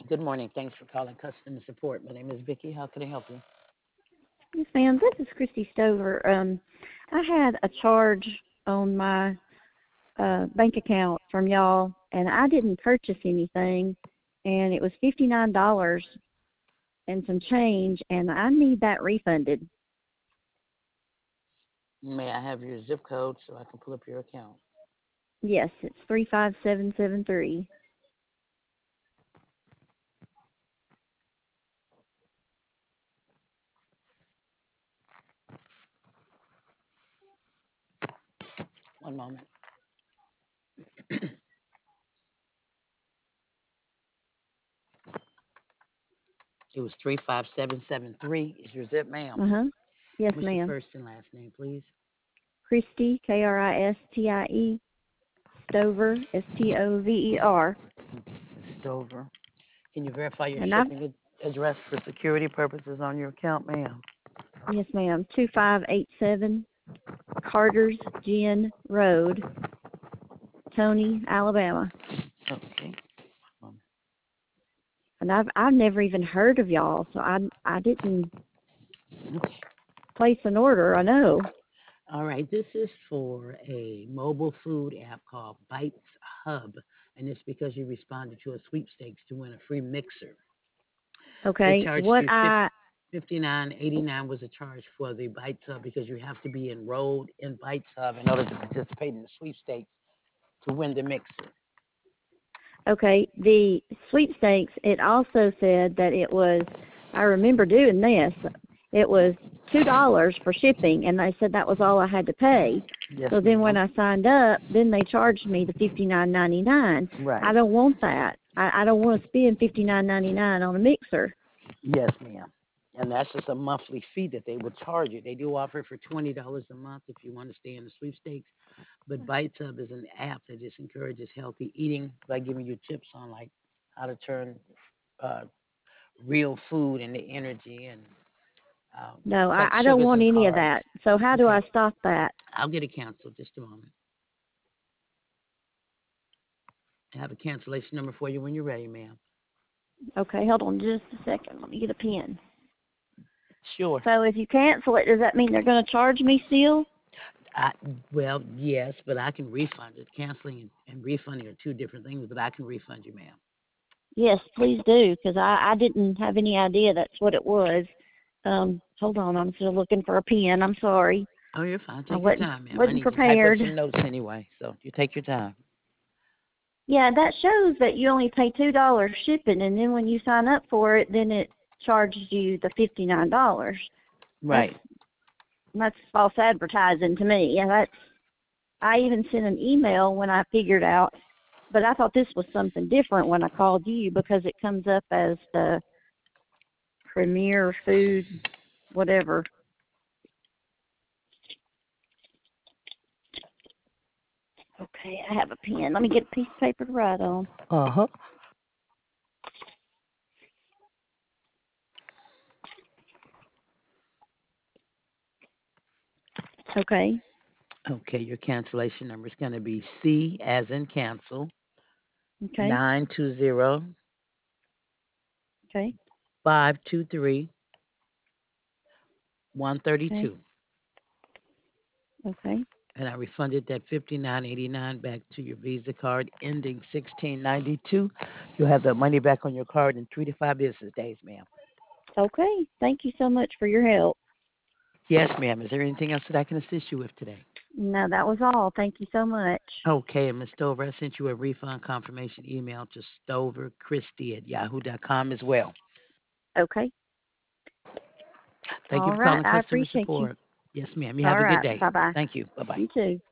Good morning. Thanks for calling customer support. My name is Vicky. How can I help you? Yes, ma'am. This is Christy Stover. I had a charge on my bank account from y'all, and I didn't purchase anything, and it was $59 and some change, and I need that refunded. May I have your zip code so I can pull up your account? Yes, it's 35773. One moment. It was 35773. Is your zip, ma'am? Uh huh. Yes, What's your ma'am. first and last name, please? Christy, Kristie, Stover, Stover. Stover. Can you verify your And shipping address for security purposes on your account, ma'am? yes, ma'am, 2587 Carter's Gin Road, Tony, Alabama. Okay. Um, And I've never even heard of y'all, so I didn't okay. place an order. I know. All right. This is for a mobile food app called Bites Hub, and it's because you responded to a sweepstakes to win a free mixer. They Okay, charged what you I 59.89 was a charge for the Bites Hub because you have to be enrolled in Bites Hub in order to participate in the sweepstakes to win the mixer. okay, the sweepstakes. It also said that it was. I remember doing this. It was $2 for shipping, and they said that was all I had to pay. Yes, So then when ma'am. I signed up, then they charged me the $59.99. I Right. don't want that. I don't want to spend $59.99 on a mixer. Yes, ma'am. And that's just a monthly fee that they will charge you. They do offer it for $20 a month if you want to stay in the sweepstakes. But Bites Hub is an app that just encourages healthy eating by giving you tips on like how to turn uh, real food into energy and No, cut I don't sugars want and any of carbs. that. So how do Okay, I stop that? I'll get it canceled. Just a moment. I have a cancellation number for you when you're ready, ma'am. Okay, hold on just a second. Let me get a pen. Sure. So if you cancel it, does that mean they're going to charge me still? I, well, yes, but I can refund it. Canceling and refunding are two different things, but I can refund you, ma'am. Yes, please do, because I didn't have any idea that's what it was. Hold on, I'm still looking for a pen. I'm sorry. Oh, you're fine. I Take your wasn't time, ma'am. I wasn't need to type up prepared. some notes anyway, so you take your time. Yeah, that shows that you only pay $2 shipping, and then when you sign up for it, then it charges you the $59. That's Right. that's false advertising to me. Yeah, that's. I even sent an email when I figured out, but I thought this was something different when I called you because it comes up as the Premier Food, whatever. Okay, I have a pen. Let me get a piece of paper to write on. Uh huh. Okay, Okay, your cancellation number is going to be C as in cancel okay, 920 okay, 523 okay, 132. okay. And I refunded that 59.89 back to your Visa card ending 1692. You'll have that money back on your card in 3 to 5 business days, ma'am. Okay, thank you so much for your help. Yes, ma'am. Is there anything else that I can assist you with today? No, that was all. Thank you so much. Okay, and Ms. Stover, I sent you a refund confirmation email to stoverchristy@yahoo.com as well. Okay, Thank you all for right. calling I customer appreciate you. support. Yes, ma'am. You All have a good right, day. bye bye. Thank you. Bye bye. You too.